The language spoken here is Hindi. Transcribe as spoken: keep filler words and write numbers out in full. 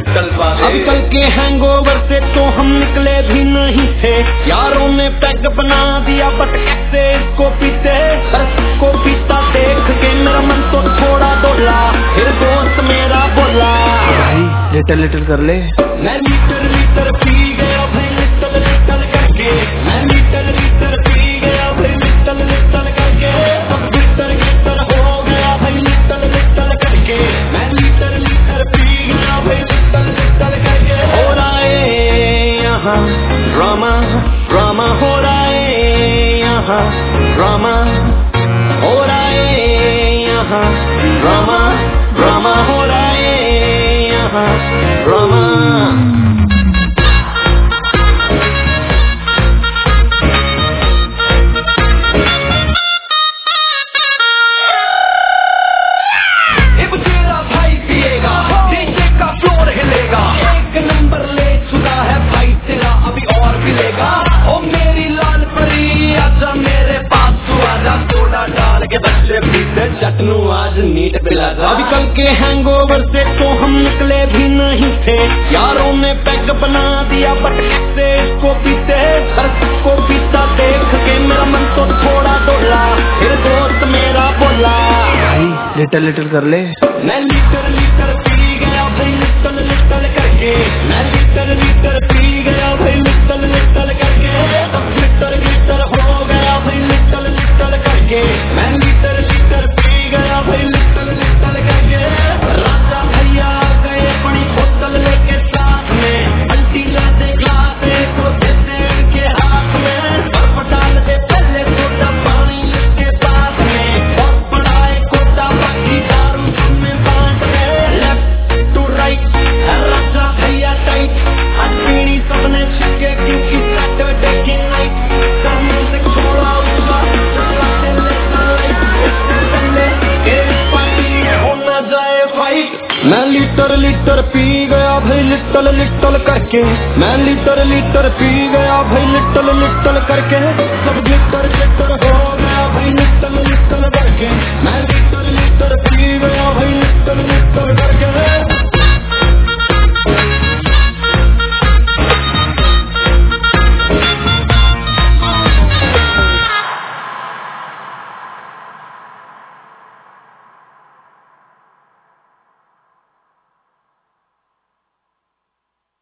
लिटल बात। अब कल के हैंगओवर से तो हम निकले भी नहीं थे, यारों ने पैग बना दिया बट कैसे इसको पीते। को पीता देख के मेरा मन तो थोड़ा डोला, फिर दोस्त मेरा बोला भाई लिटल लिटल कर ले। मैं लीटर लीटर पी गया भाई लिटल लिटल करके, मैं लीटर लीटर पी गया भाई लिटल लिटल करके। सब गिटर गिटर हो गया भाई लिटल लिटल करके, मैं लीटर लीटर पी गया भाई लिटल लिटल करके। हो रहा है यहाँ ड्रामा ड्रामा, हो रहा है यहाँ ड्रामा, हो रहा है यहाँ ड्रामा ड्रामा, हो रहा है यहाँ ड्रामा। चटनू आज नीट पिला था। अभी कल के हैंगओवर से तो हम निकले भी नहीं थे, यारों ने पैग बना दिया बट कैसे इसको पीते। हर को पीता देख के मेरा मन तो थोड़ा डोला, फिर दोस्त मेरा बोला भाई लिटल लिटल कर ले। मैं लीटर लीटर पी गया भाई लिटल लिटल करके, मैं लीटर लीटर पी गया भाई लिटल लिटल करके। सब गिटर गिटर हो गया भाई लिटल लिटल करके, मैं लीटर लीटर पी गया भाई लिटल लिटल करके। राजा भैया गए अपनी बोतल लेके साथ में, पलटी ला दे ग्लास को देते उनके हाथ में। बर्फ डाल दे पहले कोटा पानी लेके साथ में, बहुत बड़ा है कोटा बाकी दारू में बांट में। लेफ्ट टू राइट राजा भैया टाइट, आज पीनी सबने छिके क्योंकि सैटरडे की नाइट। करने से छोड़ा उसका चला दे लेता लाइट, इससे पहले एक पार्टी हो न जाए फाइट। मैं लीटर लीटर पी गया भाई लिटल लिटल करके, मैं लीटर लीटर पी गया भाई लिटल लिटल करके। सब गिटर गिटर हो गया भाई लिटल लिटल करके, मैं लीटर